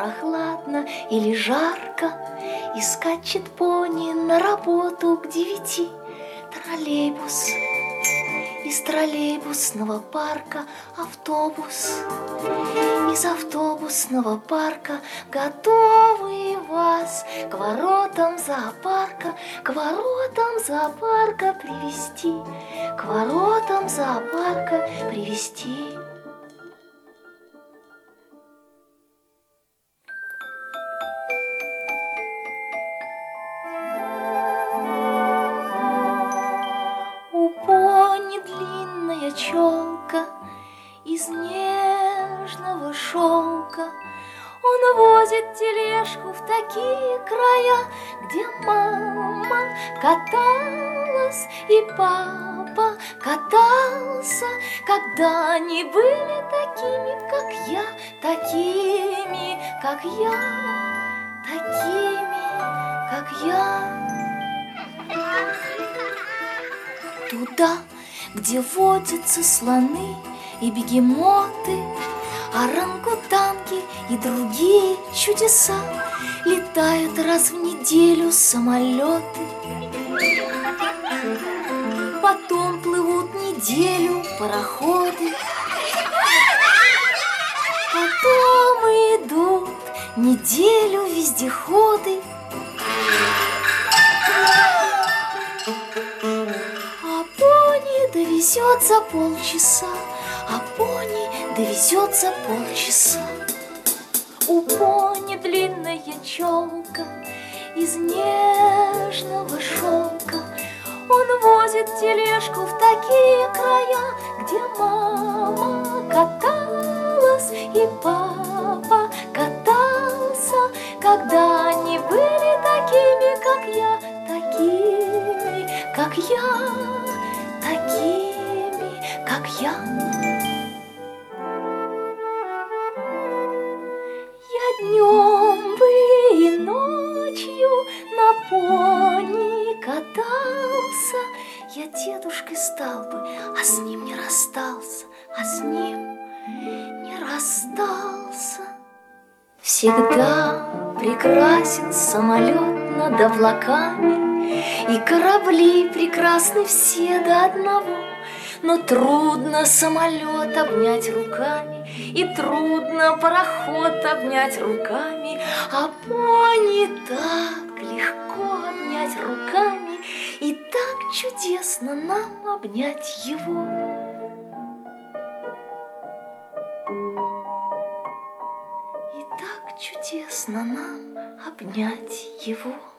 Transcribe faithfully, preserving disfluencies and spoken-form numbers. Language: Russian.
прохладно или жарко, и скачет пони на работу к девяти. Троллейбус, из троллейбусного парка автобус, из автобусного парка готовы вас к воротам зоопарка, к воротам зоопарка привести, к воротам зоопарка привести. У пони длинная челка из нежного шелка. Он возит тележку в такие края, где мама каталась и папа катался, когда они были такими, как я, такими, как я, такими, как я. Туда, где водятся слоны и бегемоты, орангутанги и другие чудеса, летают раз в неделю самолеты. Потом плывут неделю пароходы, потом идут неделю вездеходы. Довезет за полчаса, а пони довезет за полчаса. У пони длинная челка из нежного шелка. Он возит тележку в такие края, где мама каталась и папа катался, когда они были такими, как я, такими, как я, такими, как я. Я днем бы и ночью на пони катался, я дедушкой стал бы, а с ним не расстался, а с ним не расстался. Всегда прекрасен самолет над облаками, и корабли прекрасны все до одного. Но трудно самолет обнять руками, и трудно пароход обнять руками, а пони так легко обнять руками, и так чудесно нам обнять его. И так чудесно нам обнять его.